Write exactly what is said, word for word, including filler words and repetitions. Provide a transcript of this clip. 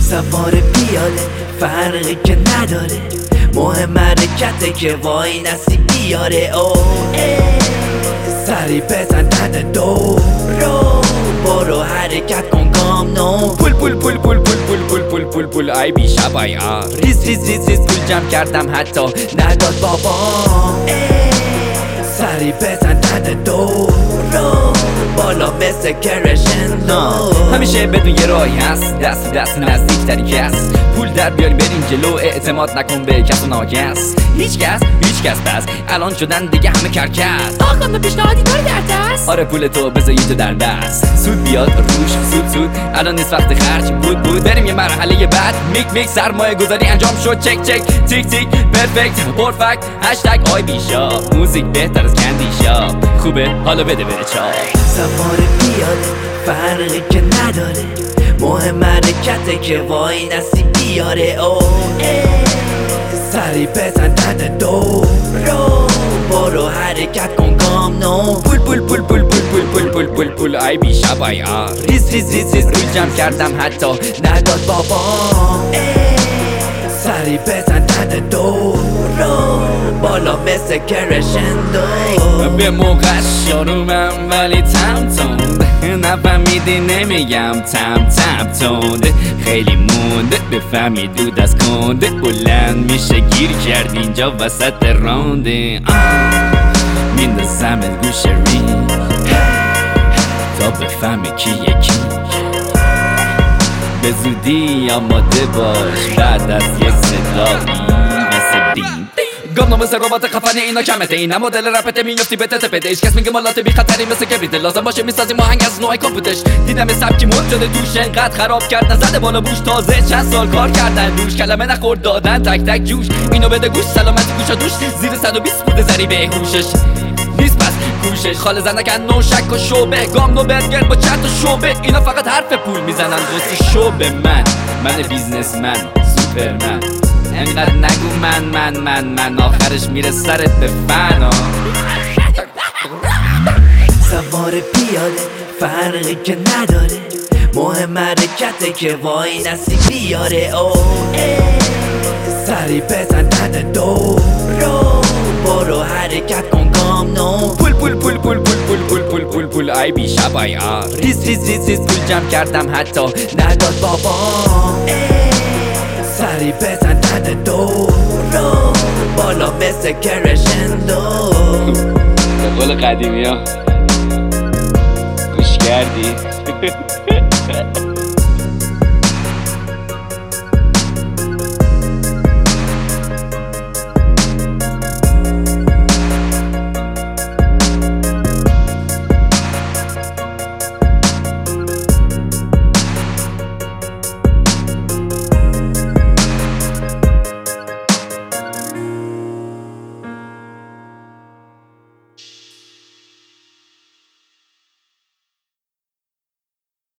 سوار پیاده فرقی که نداره، مهم حرکته که وای نسی بیاره. او سری بزن تن دو رو، برو حرکت کن گام نو. پول پول پول پول پول پول پول پول پول پول ای بی شبای آر ریز ریز ریز ریز پول جمع کردم حتی نداد بابا. سری بزن تن دو رو، بالا مثل کرشندو. همیشه بدون یه راهی هست، دست دست نزدیک تری کس. پول در بیاریم بریم جلو، اعتماد نکن به کس و ناکس. هیچ کس هیچ کس بس الان شدن دیگه همه کرکس. آقا به پیشنهادی داری در دست؟ آره پول تو بذاری تو در دست، سود بیاد روش سود سود. الان نیست وقت خرج بود بود، بریم یه مرحله بعد. میک میک سرمایه گذاری انجام شد، چک چک تیک تیک پرفکت پرفکت. هشتگ آی بی شاپ، موزیک بهتر از کندی شاپ. خوبه حالا بده بره چاپ. سوار پیاده فرقی که نداره، مهم حرکته که وای نسی بیاره. او سری بزن تن دو رو، برو حرکت کن گام نو. پول پول پول پول پول پول پول پول پول پول ای بی شبای آر ریز ریز ریز ریز پول جمع کردم حتی نداد بابا. سری بزن تن دو رو، بالا مثل کرشندو. به موقع شرومم ولی تم توند، نفهمیدی نمیگم تم تم توند. خیلی مونده بفهمی دود از کنده، بلند میشه گیر کرد اینجا وسط رانده. میندازم گوش رینگ تا بفهمی کی یکی. به زودی آماده باش بعد از یه صدایی مثل بیم. گام نو مثل ربات خفنی اینا کمته، اینا مدل رپته میفتی به تته. هیچ کس میگه مالات بی خطری مثل کبریت، لازم باشه میسازیم آهنگ از نوع کامپوتش. دیدم سبکی مد شده دوش، انقدر خراب کرد نزده بالا بوش. تازه چند سال کار کردن دوش، کلمه نخورد دادن تک تک جوش. اینو بده گوش سلامتی گوشا دوش، زیر صد و بیست بوده زری به هوشش نیست پس کوشش. خاله زنکن نو شک و شوبه، گام نو برگر با چند تا شوبه. اینا فقط حرف پول میزنن واسه شوبه. من من بیزنسمن سوپرمن، انقدر نگو من من من من، آخرش میره سرت به فنا. سوار پیاده فرقی که نداره، مهم حرکته که وای نسی بیاره. او سری بزن تن دو رو، برو حرکت کن گام نو. پول پول پول پول پول پول پول پول پول پول ای بی شبای آر ریز ریز ریز ریز پول جمع کردم حتی نداد بابا. سری بزن تن دو رو، بالا مثل کرشندو. به قول قدیمی ها گوش کردی؟